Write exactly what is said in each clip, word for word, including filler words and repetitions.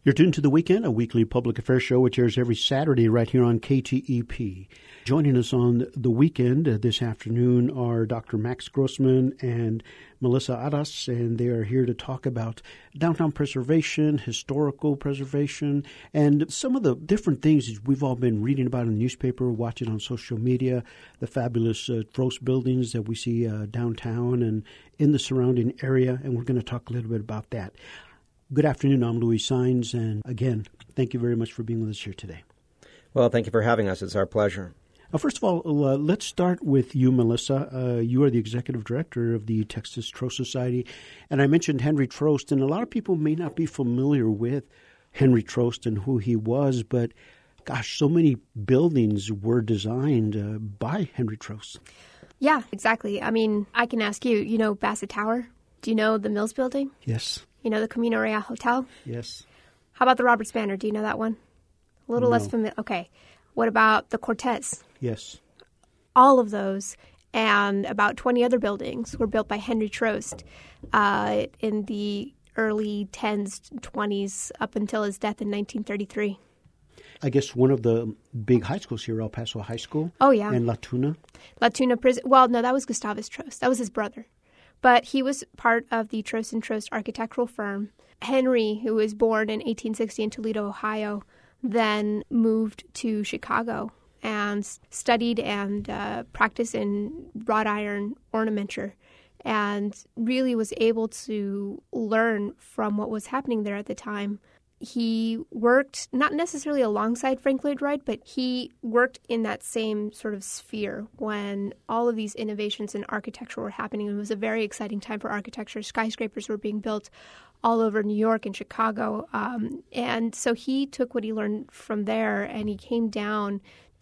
You're tuned to The Weekend, a weekly public affairs show which airs every Saturday right here on K T E P. Joining us on The Weekend uh, this afternoon are Doctor Max Grossman and Melissa Aras, and they are here to talk about downtown preservation, historical preservation, and some of the different things we've all been reading about in the newspaper, watching on social media, the fabulous uh, Trost buildings that we see uh, downtown and in the surrounding area, and we're going to talk a little bit about that. Good afternoon. I'm Louis Saenz, and again, thank you very much for being with us here today. Well, thank you for having us. It's our pleasure. Uh, first of all, uh, let's start with you, Melissa. Uh, you are the executive director of the Texas Trost Society, and I mentioned Henry Trost, and a lot of people may not be familiar with Henry Trost and who he was, but gosh, so many buildings were designed uh, by Henry Trost. Yeah, exactly. I mean, I can ask you, you know Bassett Tower? Do you know the Mills Building? Yes. You know the Camino Real Hotel? Yes. How about the Roberts Banner? Do you know that one? A little No. less familiar. Okay. What about the Cortez? Yes. All of those and about twenty other buildings were built by Henry Trost uh, in the early tens, twenties, up until his death in nineteen thirty-three. I guess one of the big high schools here, El Paso High School. Oh, yeah. And La Tuna. La Tuna Prison. Well, no, that was Gustavus Trost. That was his brother. But he was part of the Trost and Trost architectural firm. Henry, who was born in eighteen sixty in Toledo, Ohio, then moved to Chicago and studied and uh, practiced in wrought iron ornamenture and really was able to learn from what was happening there at the time. He worked not necessarily alongside Frank Lloyd Wright, but he worked in that same sort of sphere when all of these innovations in architecture were happening. It was a very exciting time for architecture. Skyscrapers were being built all over New York and Chicago. Um, and so he took what he learned from there and he came down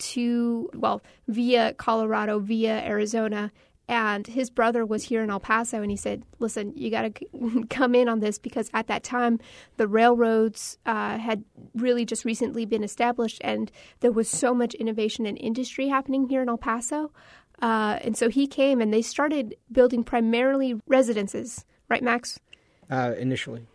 to, well, via Colorado, via Arizona. And his brother was here in El Paso, and he said, listen, you got to come in on this because at that time, the railroads uh, had really just recently been established, and there was so much innovation and industry happening here in El Paso. Uh, and so he came, and they started building primarily residences. Right, Max? Uh, initially.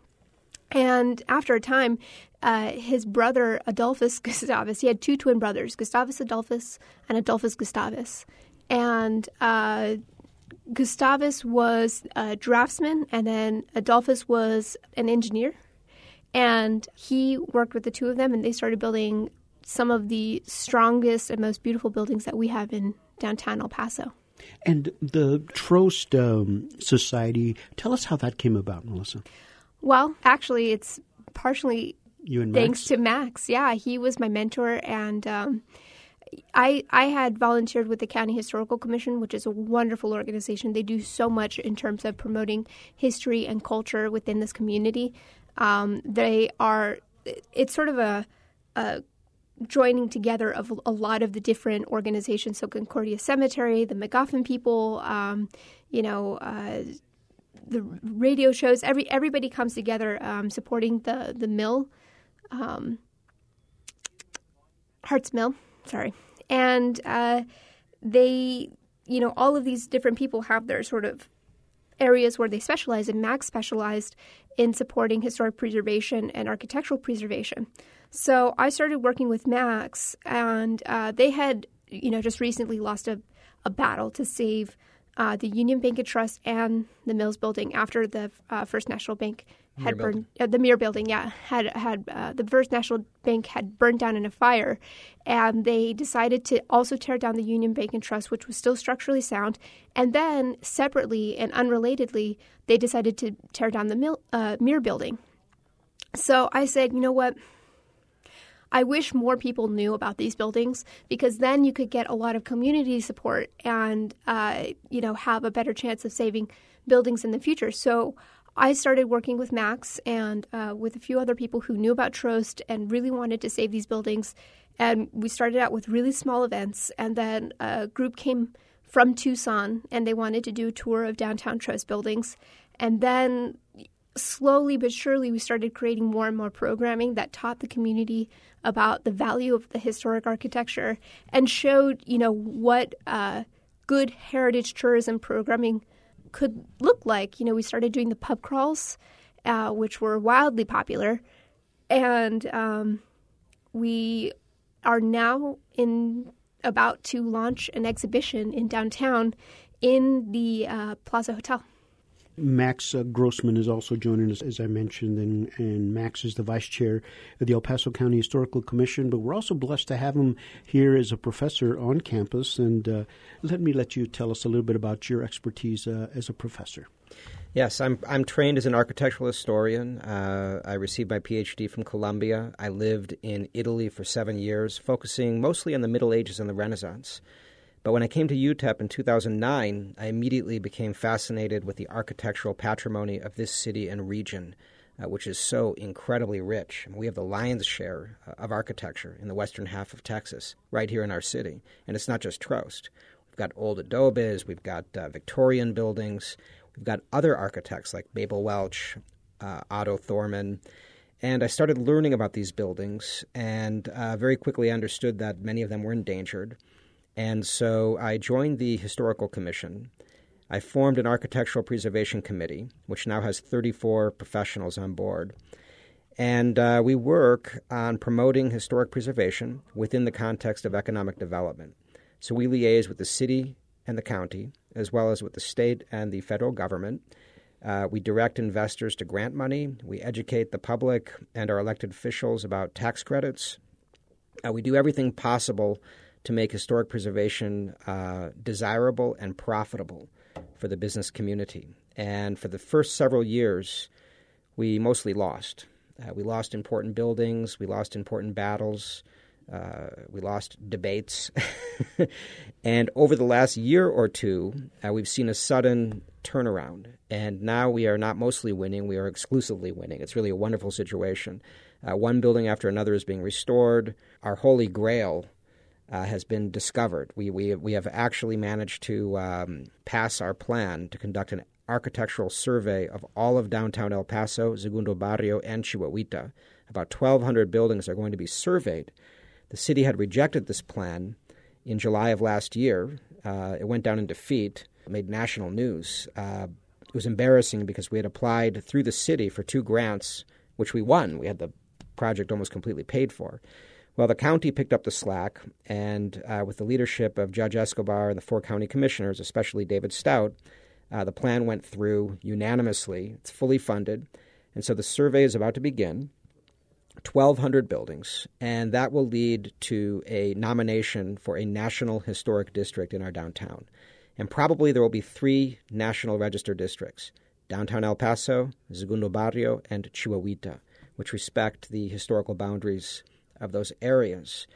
And after a time, uh, his brother, Adolphus Gustavus, he had two twin brothers, Gustavus Adolphus and Adolphus Gustavus. And uh, Gustavus was a draftsman, and then Adolphus was an engineer. And he worked with the two of them, and they started building some of the strongest and most beautiful buildings that we have in downtown El Paso. And the Trost um, Society, tell us how that came about, Melissa. Well, actually, it's partially you and thanks Max? to Max. Yeah, he was my mentor, and um, I I had volunteered with the County Historical Commission, which is a wonderful organization. They do so much in terms of promoting history and culture within this community. Um, they are, it's sort of a, a joining together of a lot of the different organizations. So Concordia Cemetery, the McGoffin people, um, you know, uh, the radio shows. Every everybody comes together um, supporting the the mill, um, Hart's Mill. Sorry. And uh, they, you know, all of these different people have their sort of areas where they specialize, and Max specialized in supporting historic preservation and architectural preservation. So I started working with Max, and uh, they had, you know, just recently lost a, a battle to save uh, the Union Bank and Trust and the Mills Building after the uh, First National Bank had Mir burned uh, the Mir Building. Yeah, had had uh, the First National Bank had burned down in a fire, and they decided to also tear down the Union Bank and Trust, which was still structurally sound. And then separately and unrelatedly, they decided to tear down the Mil- uh, Mir Building. So I said, you know what? I wish more people knew about these buildings, because then you could get a lot of community support and, uh, you know, have a better chance of saving buildings in the future. So I started working with Max and uh, with a few other people who knew about Trost and really wanted to save these buildings. And we started out with really small events. And then a group came from Tucson, and they wanted to do a tour of downtown Trost buildings. And then slowly but surely, we started creating more and more programming that taught the community about the value of the historic architecture and showed, you know, what uh, good heritage tourism programming could look like. You know, we started doing the pub crawls, uh, which were wildly popular. And um, we are now in about to launch an exhibition in downtown in the uh, Plaza Hotel. Max uh, Grossman is also joining us, as I mentioned, and, and Max is the vice chair of the El Paso County Historical Commission, but we're also blessed to have him here as a professor on campus. And uh, let me let you tell us a little bit about your expertise uh, as a professor. Yes, I'm I'm trained as an architectural historian. Uh, I received my P H D from Columbia. I lived in Italy for seven years, focusing mostly on the Middle Ages and the Renaissance. But when I came to U T E P in two thousand nine, I immediately became fascinated with the architectural patrimony of this city and region, uh, which is so incredibly rich. I mean, we have the lion's share uh, of architecture in the western half of Texas, right here in our city. And it's not just Trost. We've got old adobes, we've got uh, Victorian buildings, we've got other architects like Babel Welch, uh, Otto Thorman. And I started learning about these buildings, and uh, very quickly understood that many of them were endangered. And so I joined the Historical Commission. I formed an Architectural Preservation Committee, which now has thirty-four professionals on board. And uh, we work on promoting historic preservation within the context of economic development. So we liaise with the city and the county, as well as with the state and the federal government. Uh, we direct investors to grant money. We educate the public and our elected officials about tax credits. Uh, we do everything possible to make historic preservation uh, desirable and profitable for the business community. And for the first several years, we mostly lost. Uh, we lost important buildings. We lost important battles. Uh, we lost debates. And over the last year or two, uh, we've seen a sudden turnaround. And now we are not mostly winning. We are exclusively winning. It's really a wonderful situation. Uh, one building after another is being restored. Our holy grail Uh, has been discovered. We we we have actually managed to um, pass our plan to conduct an architectural survey of all of downtown El Paso, Segundo Barrio, and Chihuahuita. About twelve hundred buildings are going to be surveyed. The city had rejected this plan in July of last year. Uh, it went down in defeat, made national news. Uh, it was embarrassing because we had applied through the city for two grants, which we won. We had the project almost completely paid for. Well, the county picked up the slack, and uh, with the leadership of Judge Escobar and the four county commissioners, especially David Stout, uh, the plan went through unanimously. It's fully funded, and so the survey is about to begin, twelve hundred buildings, and that will lead to a nomination for a National Historic District in our downtown. And probably there will be three National Register districts, downtown El Paso, Segundo Barrio, and Chihuahuita, which respect the historical boundaries of those areas.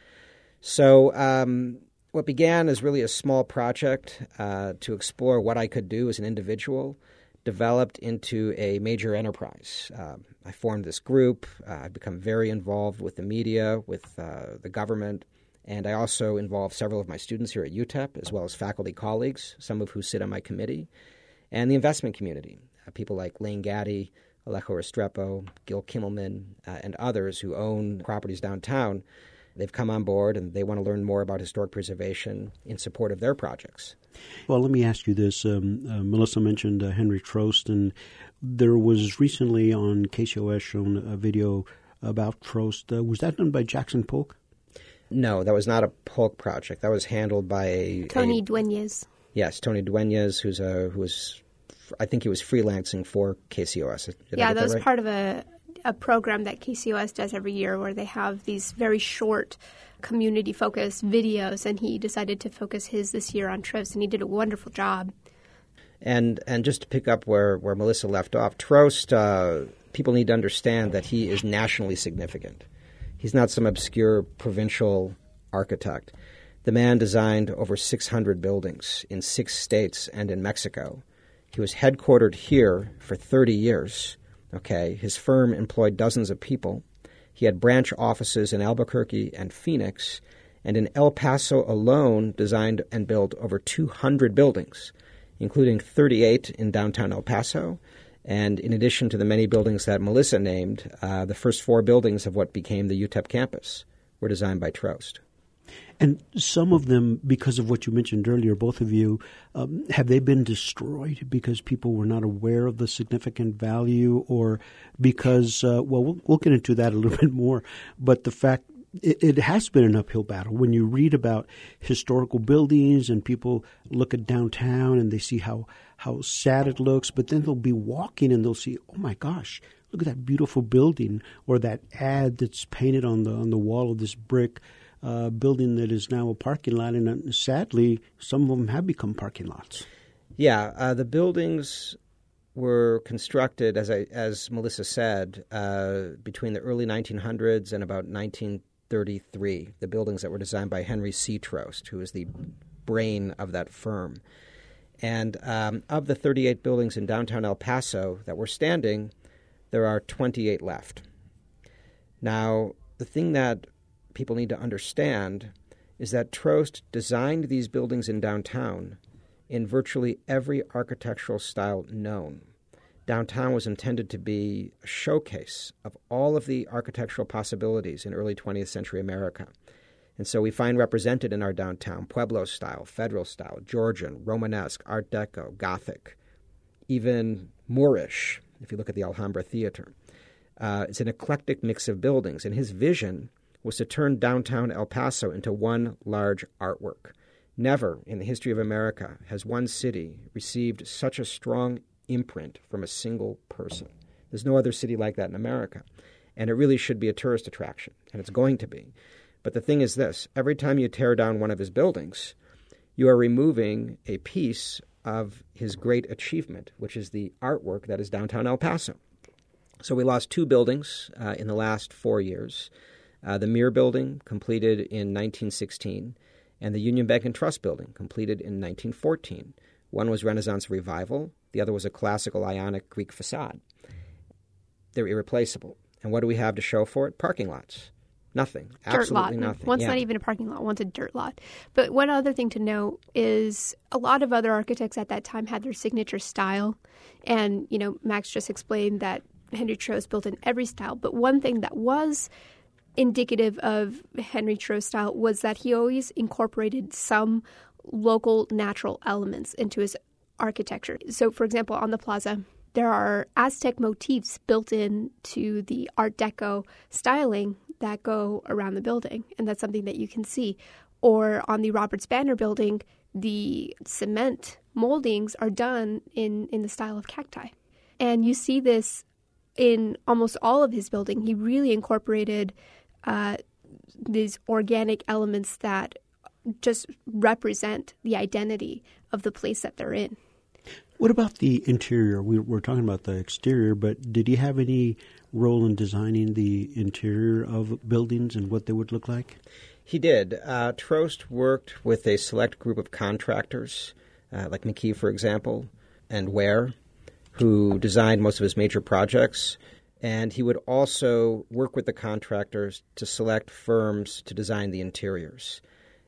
So um, what began as really a small project uh, to explore what I could do as an individual developed into a major enterprise. Uh, I formed this group. Uh, I've become very involved with the media, with uh, the government, and I also involve several of my students here at U T E P, as well as faculty colleagues, some of who sit on my committee, and the investment community, uh, people like Lane Gaddy, Alejo Restrepo, Gil Kimmelman, uh, and others who own properties downtown. They've come on board and they want to learn more about historic preservation in support of their projects. Well, let me ask you this. Um, uh, Melissa mentioned uh, Henry Trost, and there was recently on K C O S shown a video about Trost. Uh, was that done by Jackson Polk? No, that was not a Polk project. That was handled by a... Tony a, Dueñez. Yes, Tony Dueñez, who's a, who was... I think he was freelancing for K C O S. Did yeah, that was right? part of a, a program that K C O S does every year where they have these very short community-focused videos, and he decided to focus his this year on Trost, and he did a wonderful job. And and just to pick up where, where Melissa left off, Trost, uh, people need to understand that he is nationally significant. He's not some obscure provincial architect. The man designed over six hundred buildings in six states and in Mexico. He was headquartered here for thirty years. Okay, his firm employed dozens of people. He had branch offices in Albuquerque and Phoenix, and in El Paso alone designed and built over two hundred buildings, including thirty-eight in downtown El Paso. And in addition to the many buildings that Melissa named, uh, the first four buildings of what became the U T E P campus were designed by Trost. And some of them, because of what you mentioned earlier, both of you, um, have they been destroyed because people were not aware of the significant value, or because, uh, well, well, we'll get into that a little bit more, but the fact it, it has been an uphill battle. When you read about historical buildings and people look at downtown and they see how, how sad it looks, but then they'll be walking and they'll see, oh my gosh, look at that beautiful building, or that ad that's painted on the on the wall of this brick Uh, building that is now a parking lot, and uh, sadly, some of them have become parking lots. Yeah, uh, the buildings were constructed, as I, as Melissa said, uh, between the early nineteen hundreds and about nineteen thirty-three. The buildings that were designed by Henry C. Trost, who is the brain of that firm. And um, of the thirty-eight buildings in downtown El Paso that were standing, there are twenty-eight left. Now, the thing that people need to understand is that Trost designed these buildings in downtown in virtually every architectural style known. Downtown was intended to be a showcase of all of the architectural possibilities in early twentieth century America. And so we find represented in our downtown Pueblo style, Federal style, Georgian, Romanesque, Art Deco, Gothic, even Moorish, if you look at the Alhambra Theater. Uh, it's an eclectic mix of buildings, and his vision was to turn downtown El Paso into one large artwork. Never in the history of America has one city received such a strong imprint from a single person. There's no other city like that in America. And it really should be a tourist attraction, and it's going to be. But the thing is this, every time you tear down one of his buildings, you are removing a piece of his great achievement, which is the artwork that is downtown El Paso. So we lost two buildings uh, in the last four years. Uh, the Mir Building, completed in nineteen sixteen, and the Union Bank and Trust Building, completed in nineteen fourteen. One was Renaissance Revival. The other was a classical Ionic Greek facade. They're irreplaceable. And what do we have to show for it? Parking lots. Nothing. Dirt Absolutely lot. nothing. One's yeah. not even a parking lot. One's a dirt lot. But one other thing to note is a lot of other architects at that time had their signature style. And, you know, Max just explained that Henry Trost built in every style. But one thing that was indicative of Henry Trost style was that he always incorporated some local natural elements into his architecture. So, for example, on the plaza, there are Aztec motifs built into the Art Deco styling that go around the building, and that's something that you can see. Or on the Roberts Banner building, the cement moldings are done in, in the style of cacti. And you see this in almost all of his building. He really incorporated uh, these organic elements that just represent the identity of the place that they're in. What about the interior? We were talking about the exterior, but did he have any role in designing the interior of buildings and what they would look like? He did. Uh, Trost worked with a select group of contractors, uh, like McKee, for example, and Ware, who designed most of his major projects. And he would also work with the contractors to select firms to design the interiors.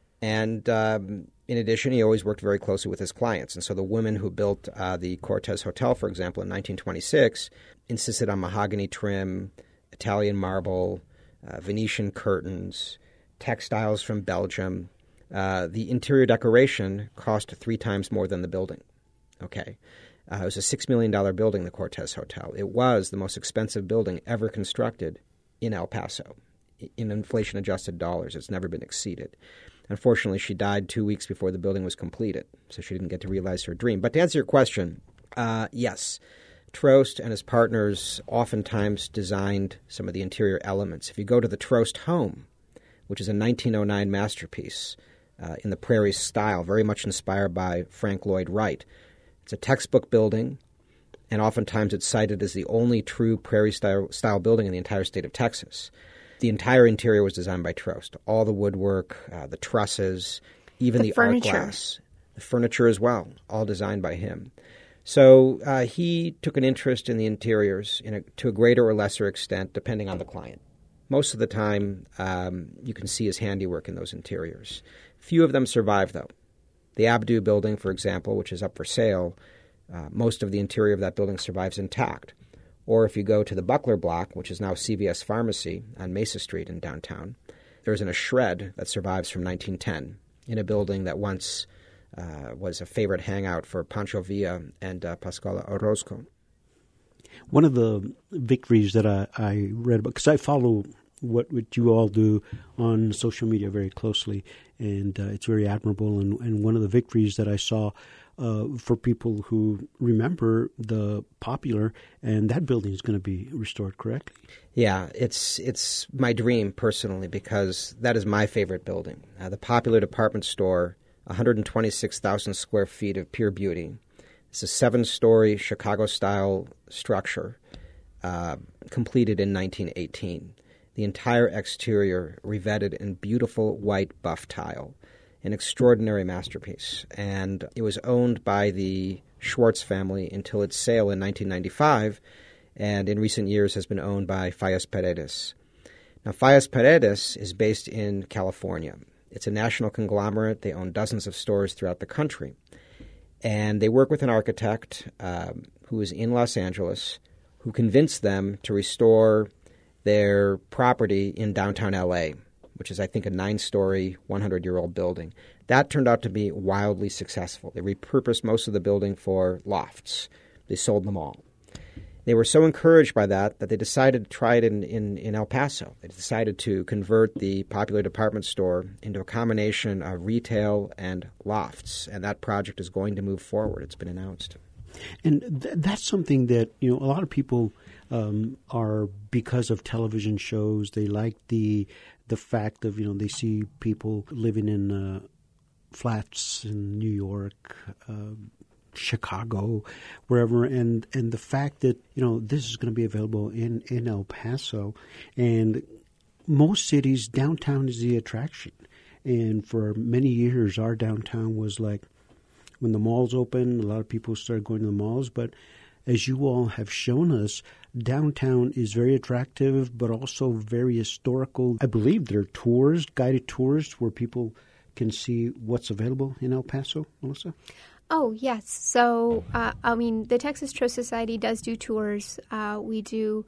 And um, in addition, he always worked very closely with his clients. And so the women who built uh, the Cortez Hotel, for example, in nineteen twenty-six, insisted on mahogany trim, Italian marble, uh, Venetian curtains, textiles from Belgium. Uh, the interior decoration cost three times more than the building. Okay. Uh, it was a six million dollars building, the Cortez Hotel. It was the most expensive building ever constructed in El Paso. In inflation-adjusted dollars, it's never been exceeded. Unfortunately, she died two weeks before the building was completed, so she didn't get to realize her dream. But to answer your question, uh, yes, Trost and his partners oftentimes designed some of the interior elements. If you go to the Trost home, which is a nineteen oh nine masterpiece uh, in the Prairie style, very much inspired by Frank Lloyd Wright, it's a textbook building, and oftentimes it's cited as the only true Prairie-style style building in the entire state of Texas. The entire interior was designed by Trost. All the woodwork, uh, the trusses, even the, the art glass, the furniture as well, all designed by him. So uh, he took an interest in the interiors in a, to a greater or lesser extent, depending on the client. Most of the time, um, you can see his handiwork in those interiors. Few of them survive, though. The Abdu building, for example, which is up for sale, uh, most of the interior of that building survives intact. Or if you go to the Buckler Block, which is now C V S Pharmacy on Mesa Street in downtown, there isn't a shred that survives from nineteen ten in a building that once uh, was a favorite hangout for Pancho Villa and uh, Pascuala Orozco. One of the victories that I, I read about, because I follow what, what you all do on social media very closely, and uh, it's very admirable. And, and one of the victories that I saw uh, for people who remember the Popular, and that building is going to be restored, correctly? Yeah, it's it's my dream personally, because that is my favorite building. Uh, the Popular department store, one hundred twenty-six thousand square feet of pure beauty. It's a seven-story Chicago-style structure uh, completed in nineteen eighteen. The entire exterior revetted in beautiful white buff tile, an extraordinary masterpiece. And it was owned by the Schwartz family until its sale in nineteen ninety-five, and in recent years has been owned by Fallas Paredes. Now, Fallas Paredes is based in California. It's a national conglomerate. They own dozens of stores throughout the country. And they work with an architect um, who is in Los Angeles, who convinced them to restore their property in downtown L A, which is, I think, a nine-story, one hundred-year-old building. That turned out to be wildly successful. They repurposed most of the building for lofts. They sold them all. They were so encouraged by that that they decided to try it in, in, in El Paso. They decided to convert the Popular department store into a combination of retail and lofts, and that project is going to move forward. It's been announced. And th- that's something that, you know, a lot of people um, are, because of television shows, they like the the fact of, you know, they see people living in uh, flats in New York, uh, Chicago, wherever, and, and the fact that, you know, this is going to be available in, in El Paso. And most cities, downtown is the attraction. And for many years, our downtown was like, when the malls opened, a lot of people started going to the malls. But as you all have shown us, downtown is very attractive, but also very historical. I believe there are tours, guided tours, where people can see what's available in El Paso, Melissa? Oh, yes. So, uh, I mean, the Texas Trust Society does do tours. Uh, we do...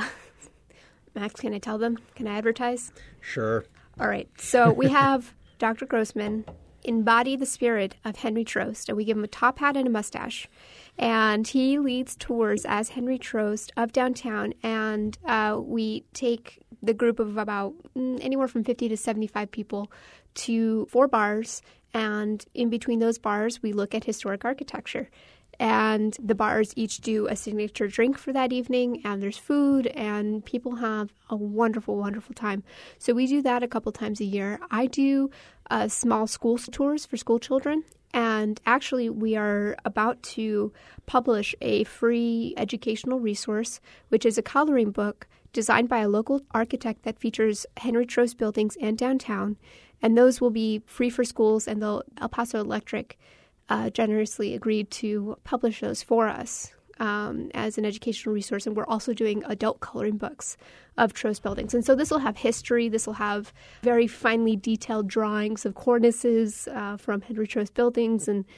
Max, can I tell them? Can I advertise? Sure. All right. So we have Doctor Grossman embody the spirit of Henry Trost, and we give him a top hat and a mustache. And he leads tours as Henry Trost of downtown, and uh, we take the group of about mm, anywhere from fifty to seventy-five people to four bars, and in between those bars, we look at historic architecture. And the bars each do a signature drink for that evening, and there's food, and people have a wonderful, wonderful time. So we do that a couple times a year. I do uh, small school tours for school children, and actually we are about to publish a free educational resource, which is a coloring book designed by a local architect that features Henry Trost buildings and downtown, and those will be free for schools, and the El Paso Electric Uh, generously agreed to publish those for us um, as an educational resource. And we're also doing adult coloring books of Trost buildings. And so this will have history. This will have very finely detailed drawings of cornices uh, from Henry Trost buildings. And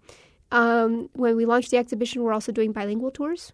um, when we launch the exhibition, we're also doing bilingual tours.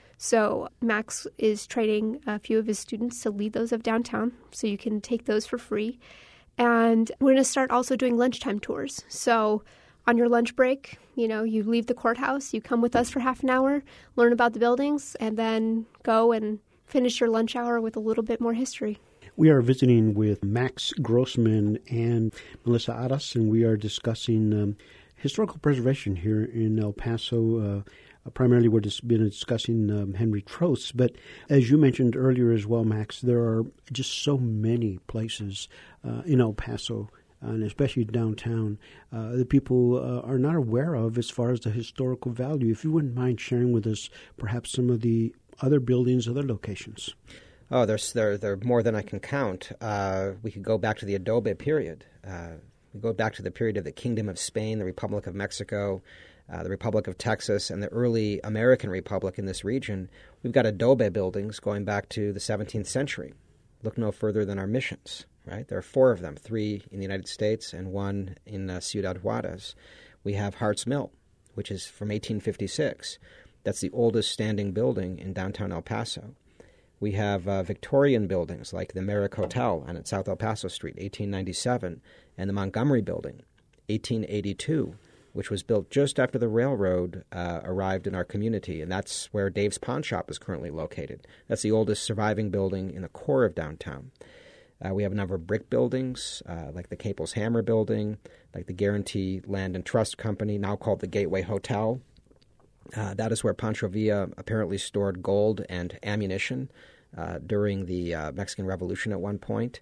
So Max is training a few of his students to lead those of downtown, so you can take those for free. And we're going to start also doing lunchtime tours. So on your lunch break, you know, you leave the courthouse, you come with us for half an hour, learn about the buildings, and then go and finish your lunch hour with a little bit more history. We are visiting with Max Grossman and Melissa Aras, and we are discussing um, historical preservation here in El Paso. Uh, primarily, we're just been discussing um, Henry Trost, but as you mentioned earlier as well, Max, there are just so many places uh, in El Paso, and especially downtown, uh, that people uh, are not aware of as far as the historical value. If you wouldn't mind sharing with us perhaps some of the other buildings, other locations. Oh, there's there there are more than I can count. Uh, we could go back to the Adobe period. Uh, we go back to the period of the Kingdom of Spain, the Republic of Mexico, uh, the Republic of Texas, and the early American Republic in this region. We've got Adobe buildings going back to the seventeenth century. Look no further than our missions. Right? There are four of them, three in the United States and one in uh, Ciudad Juarez. We have Hart's Mill, which is from eighteen fifty-six. That's the oldest standing building in downtown El Paso. We have uh, Victorian buildings like the Merrick Hotel on South El Paso Street, eighteen ninety-seven, and the Montgomery Building, eighteen eighty-two, which was built just after the railroad uh, arrived in our community, and that's where Dave's Pawn Shop is currently located. That's the oldest surviving building in the core of downtown. Uh, we have a number of brick buildings, uh, like the Caples Hammer Building, like the Guarantee Land and Trust Company, now called the Gateway Hotel. Uh, that is where Pancho Villa apparently stored gold and ammunition uh, during the uh, Mexican Revolution at one point.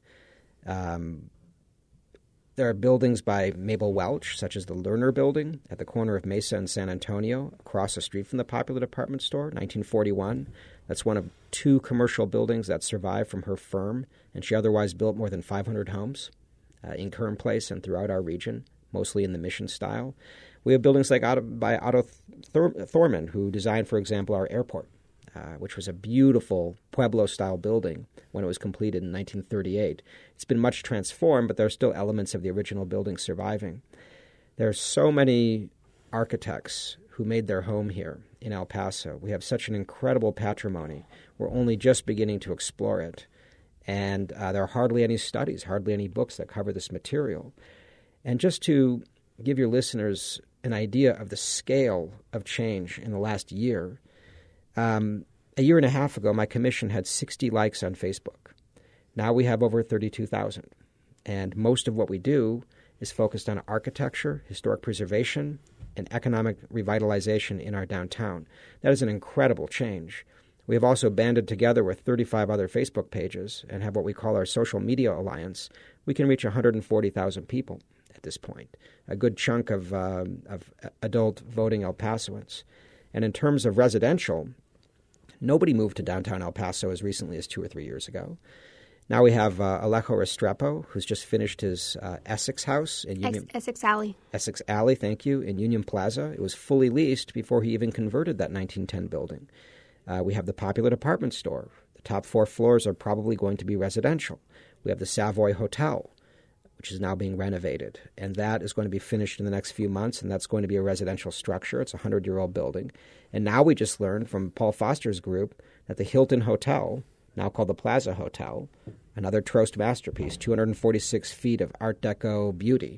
Um, there are buildings by Mabel Welch, such as the Lerner Building at the corner of Mesa and San Antonio, across the street from the Popular Department Store, nineteen forty-one. That's one of two commercial buildings that survived from her firm, and she otherwise built more than five hundred homes uh, in Kern Place and throughout our region, mostly in the mission style. We have buildings like Otto, by Otto Thor, Thorman, who designed, for example, our airport, uh, which was a beautiful Pueblo-style building when it was completed in nineteen thirty-eight. It's been much transformed, but there are still elements of the original building surviving. There are so many architects who made their home here in El Paso. We have such an incredible patrimony. We're only just beginning to explore it. And uh, there are hardly any studies, hardly any books that cover this material. And just to give your listeners an idea of the scale of change in the last year, um, a year and a half ago, my commission had sixty likes on Facebook. Now we have over thirty-two thousand. And most of what we do is focused on architecture, historic preservation, and economic revitalization in our downtown. That is an incredible change. We have also banded together with thirty-five other Facebook pages and have what we call our social media alliance. We can reach one hundred forty thousand people at this point, a good chunk of, uh, of adult voting El Pasoans. And in terms of residential, nobody moved to downtown El Paso as recently as two or three years ago. Now we have uh, Alejo Restrepo, who's just finished his uh, Essex house in Union... Essex Alley. Essex Alley, thank you, in Union Plaza. It was fully leased before he even converted that nineteen ten building. Uh, we have the Popular Department Store. The top four floors are probably going to be residential. We have the Savoy Hotel, which is now being renovated, and that is going to be finished in the next few months, and that's going to be a residential structure. It's a hundred-year-old building. And now we just learned from Paul Foster's group that the Hilton Hotel, now called the Plaza Hotel, another Trost masterpiece, two hundred forty-six feet of Art Deco beauty,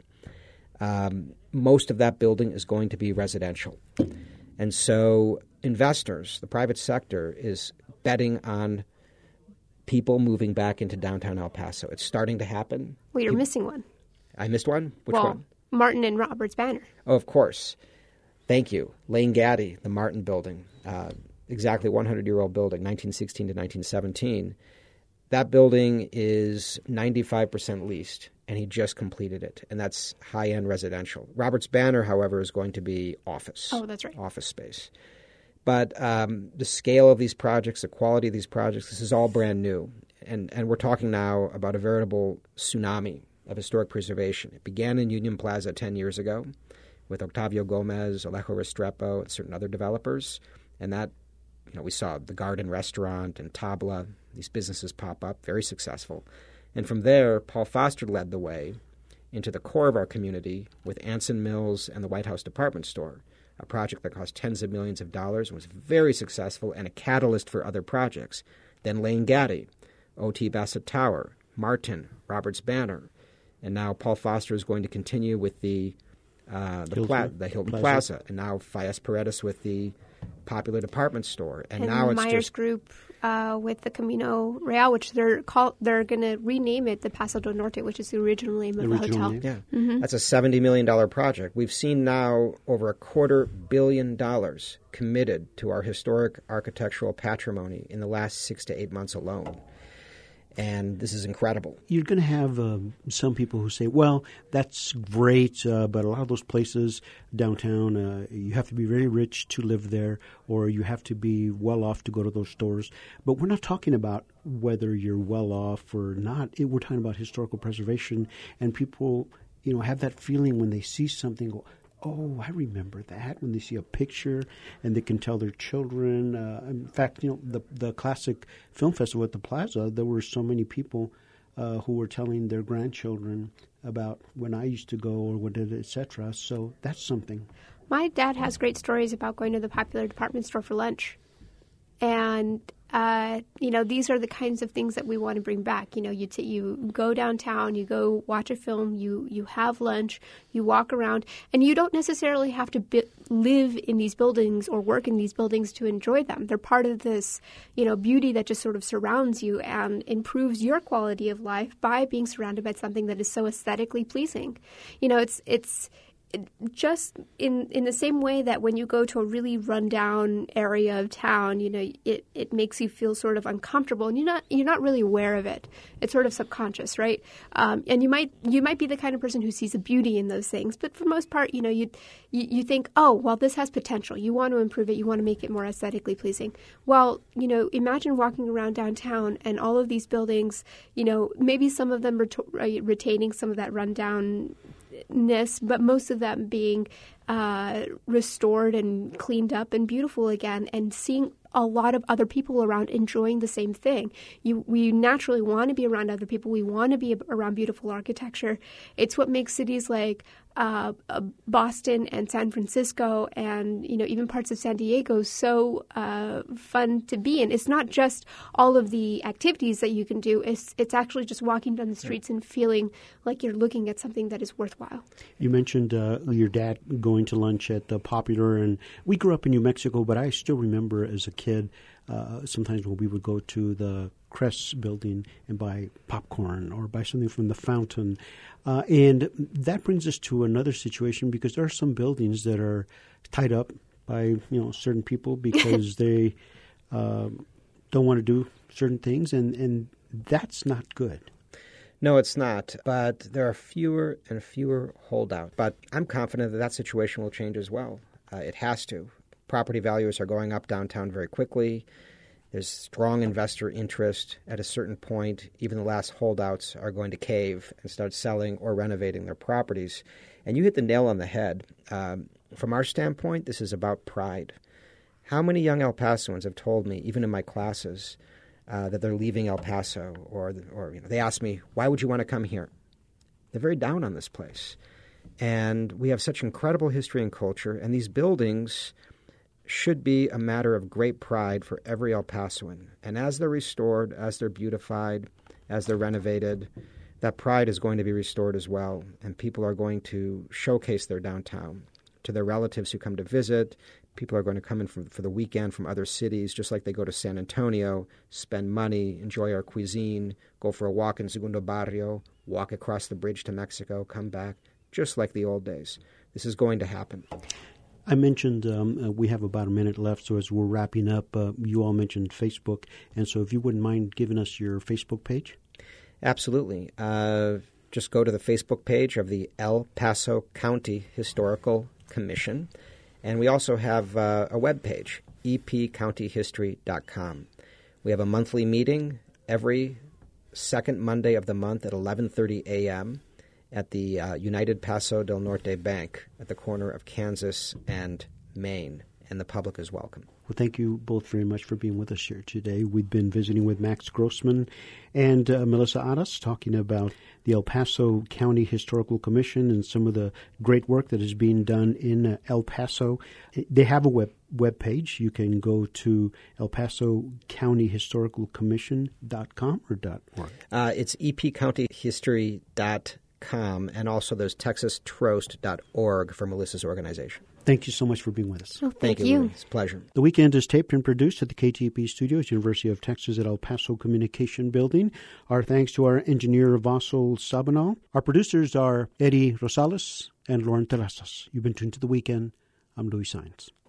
um, most of that building is going to be residential. And so investors, the private sector, is betting on people moving back into downtown El Paso. It's starting to happen. Well, you're People, missing one. I missed one? Which well, one? Martin and Roberts Banner. Oh, of course. Thank you. Lane Gaddy, the Martin Building, uh, exactly one hundred-year-old building, nineteen sixteen to nineteen seventeen. That building is ninety-five percent leased, and he just completed it, and that's high-end residential. Roberts Banner, however, is going to be office. Oh, that's right. Office space. But um, the scale of these projects, the quality of these projects, this is all brand new. And, and we're talking now about a veritable tsunami of historic preservation. It began in Union Plaza ten years ago with Octavio Gomez, Alejo Restrepo, and certain other developers. And that, you know, we saw the Garden Restaurant and Tabla. These businesses pop up, very successful. And from there, Paul Foster led the way into the core of our community with Anson Mills and the White House Department Store, a project that cost tens of millions of dollars and was very successful and a catalyst for other projects. Then Lane Gaddy, O T Bassett Tower, Martin, Roberts Banner, and now Paul Foster is going to continue with the uh, the, Hilton, Pla- the Hilton Plaza. Plaza, and now Fias Paredes with the Popular Department Store, and, and now it's Myers just Group uh, with the Camino Real, which they're called. They're going to rename it the Paso del Norte, which is the original name of the, the hotel. Name. Yeah, mm-hmm. That's a seventy million dollar project. We've seen now over a quarter billion dollars committed to our historic architectural patrimony in the last six to eight months alone. And this is incredible. You're going to have um, some people who say, well, that's great, uh, but a lot of those places downtown, uh, you have to be very rich to live there, or you have to be well off to go to those stores. But we're not talking about whether you're well off or not. It, we're talking about historical preservation, and people, you know, have that feeling when they see something, go, oh, I remember that, when they see a picture and they can tell their children. Uh, in fact, you know, the the classic film festival at the Plaza, there were so many people uh, who were telling their grandchildren about when I used to go or what did, et cetera. So that's something. My dad has great stories about going to the Popular Department Store for lunch. And Uh, you know, these are the kinds of things that we want to bring back. You know, you t- you go downtown, you go watch a film, you you have lunch, you walk around, and you don't necessarily have to bi- live in these buildings or work in these buildings to enjoy them. They're part of this, you know, beauty that just sort of surrounds you and improves your quality of life by being surrounded by something that is so aesthetically pleasing. You know, it's it's. Just in, in the same way that when you go to a really rundown area of town, you know, it, it makes you feel sort of uncomfortable, and you're not you're not really aware of it. It's sort of subconscious, right? Um, and you might you might be the kind of person who sees a beauty in those things, but for the most part, you know, you, you you think, oh, well, this has potential. You want to improve it. You want to make it more aesthetically pleasing. Well, you know, imagine walking around downtown and all of these buildings. You know, maybe some of them ret- retaining some of that rundown. But most of them being uh, restored and cleaned up and beautiful again, and seeing a lot of other people around enjoying the same thing. You, we naturally want to be around other people. We want to be around beautiful architecture. It's what makes cities like uh, uh, Boston and San Francisco and, you know, even parts of San Diego so uh, fun to be in. It's not just all of the activities that you can do. It's, it's actually just walking down the streets and feeling like you're looking at something that is worthwhile. You mentioned uh, your dad going to lunch at uh, Popular, and we grew up in New Mexico, but I still remember as a kid, uh, sometimes when we would go to the Crest building and buy popcorn or buy something from the fountain. Uh, and that brings us to another situation, because there are some buildings that are tied up by, you know, certain people because they uh, don't want to do certain things, and, and that's not good. No, it's not. But there are fewer and fewer holdouts. But I'm confident that that situation will change as well. Uh, it has to. Property values are going up downtown very quickly. There's strong investor interest. At a certain point, even the last holdouts are going to cave and start selling or renovating their properties. And you hit the nail on the head. Um, from our standpoint, this is about pride. How many young El Pasoans have told me, even in my classes, uh, that they're leaving El Paso, or or you know, they ask me, why would you want to come here? They're very down on this place. And we have such incredible history and culture, and these buildings should be a matter of great pride for every El Pasoan. And as they're restored, as they're beautified, as they're renovated, that pride is going to be restored as well. And people are going to showcase their downtown to their relatives who come to visit. People are going to come in for, for the weekend from other cities, just like they go to San Antonio, spend money, enjoy our cuisine, go for a walk in Segundo Barrio, walk across the bridge to Mexico, come back, just like the old days. This is going to happen. I mentioned um, uh, we have about a minute left, so as we're wrapping up, uh, you all mentioned Facebook, and so if you wouldn't mind giving us your Facebook page? Absolutely. Uh, just go to the Facebook page of the El Paso County Historical Commission, and we also have uh, a web page, e p county history dot com. We have a monthly meeting every second Monday of the month at eleven thirty a.m., at the uh, United Paso del Norte Bank at the corner of Kansas and Maine, and the public is welcome. Well, thank you both very much for being with us here today. We've been visiting with Max Grossman and uh, Melissa Aras, talking about the El Paso County Historical Commission and some of the great work that is being done in uh, El Paso. They have a web web page. You can go to El Paso County Historical Commission dot com or .org. Uh, it's e p county history dot com, and also there's texas trost dot org for Melissa's organization. Thank you so much for being with us. Oh, Thank thank, you. you. Louie. It's a pleasure. The Weekend is taped and produced at the K T E P studios, University of Texas at El Paso Communication Building. Our thanks to our engineer, Vassal Sabanal. Our producers are Eddie Rosales and Lauren Terrazas. You've been tuned to The Weekend. I'm Louis Sines.